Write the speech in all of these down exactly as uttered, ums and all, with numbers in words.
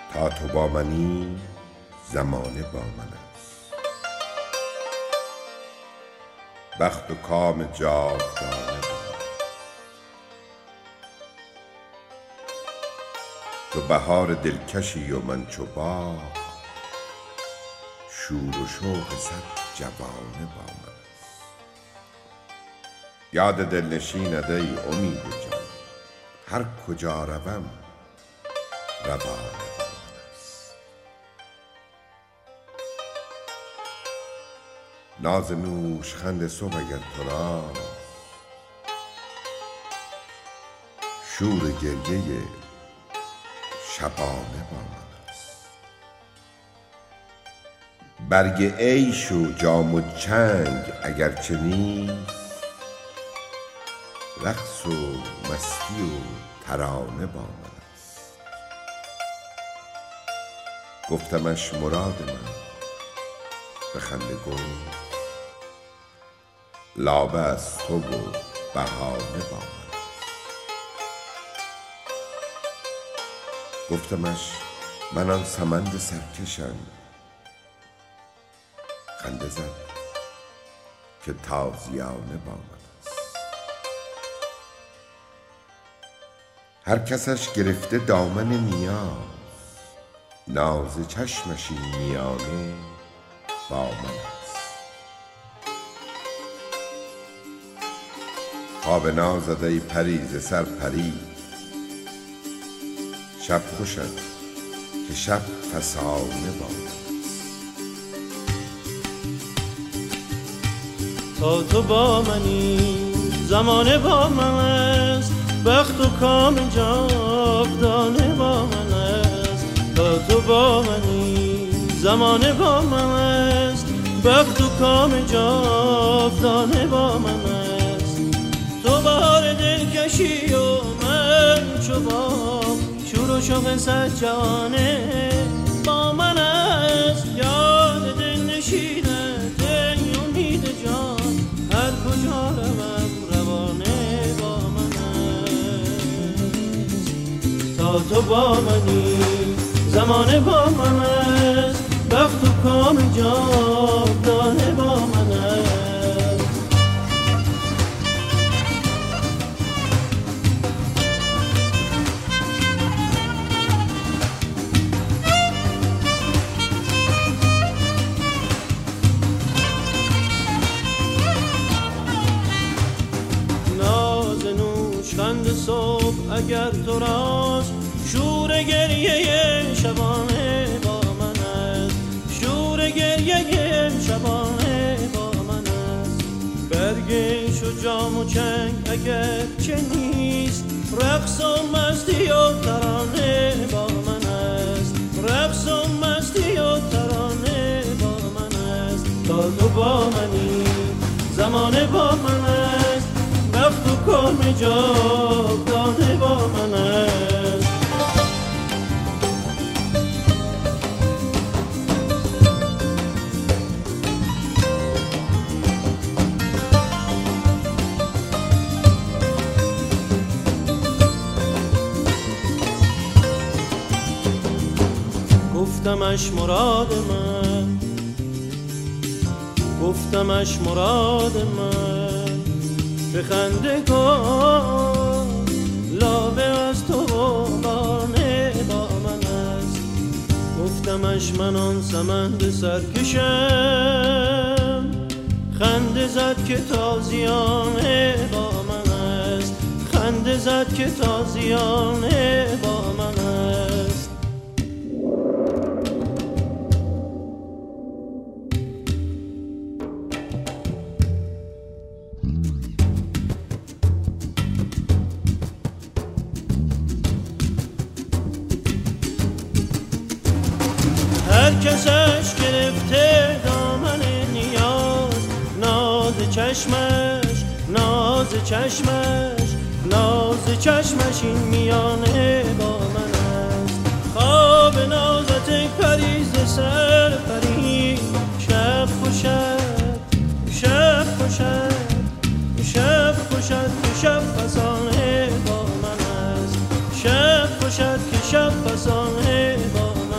تا تو با منی زمانه با من است. بخت و کام جاودانه با من. تو بهار دلکشی و من چو باغ، شور و شوق صد جوانه با من است. یاد دلنشینت ای امید جان، هر کجا روم روانه با من است. ناز نوشخند صبح اگر تو راست، شور گریه شبانه با من است. برگ عیش و جام و چنگ اگرچه نیست، رقص و مستی و ترانه با من است. گفتمش مراد من، به خنده گفت لابه از تو و بهانه با من است. گفتمش من آن سمند سرکشم، خنده زد که تازیانه با من است. هر کسش گرفته دامن نیاز، ناز چشمش این میانه با من است. خواب نازت ای پری ز سر پرید، شب خوشت که شب فسانه با من است. تا تو با منی زمانه با من است، بخت و کام جاودانه با من است. تا تو با منی زمانه با من است، بخت و کام جاودانه با من است. تو بهار دلکشی و من چو باغ، شور و شوق صد جوانه با من است. یاد دلنشینت ای امید جان، هر کجا روم روانه با من است. تا تو با منی زمانه با من است، بخت و کام جاودانه با من است. ناز نوشخند صبح اگر تو راست، شور گریه شبانه با من است. شور گریه شبانه با من است. برگش و جام و چنگ اگر چه نیست، رقص و مستی و ترانه با من است. رقص و مستی و ترانه با من است. تا تو با منی زمانه با من است، بخت و کام جاودانه با من است. گفتمش مراد من، گفتمش مراد من، به خنده گفت لابه از تو بانه با من است. گفتمش من آن سمند سرکشم، خنده زد که تازیانه با من است. خنده زد که تازیانه با من است. هر کسش گرفته دامن نیاز، ناز چشمش ناز چشمش ناز چشمش این میانه با من است. خواب نازت ای پری ز سر پرید، شب خوشد شب خوشد شب خوشد که شب فسانه با من است. شب خوشد که شب فسانه با من است.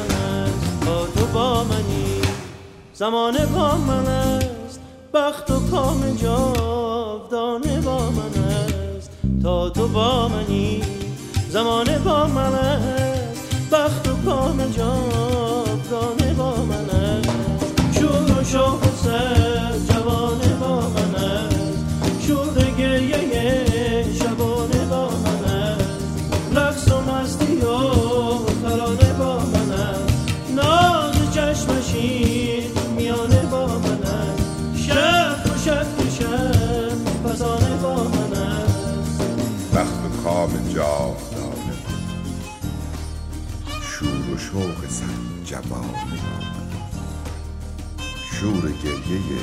زمانه با من است، بخت و کام جاودانه با من است. تا تو با منی زمانه با من است، بخت و کام جاودانه با من است. شور و شوق سر جوانه با من است، شور گریه شبانه با من است. رقص و مستی و ترانه با من است، ناز چشمشی میانه با من است. شب و شب و شب فسانه با من است. بخت و کام جاودانه با من، شور و شوق سر جوانه با من است. شور گریه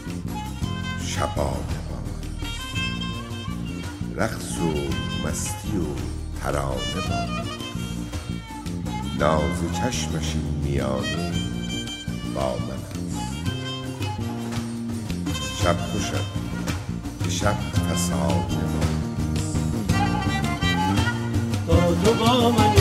شبانه با من است. رقص و مستی و ترانه با من است. ناز چشمش میانه با من است. شب و شب به شب فسانه با من است. تا تو با من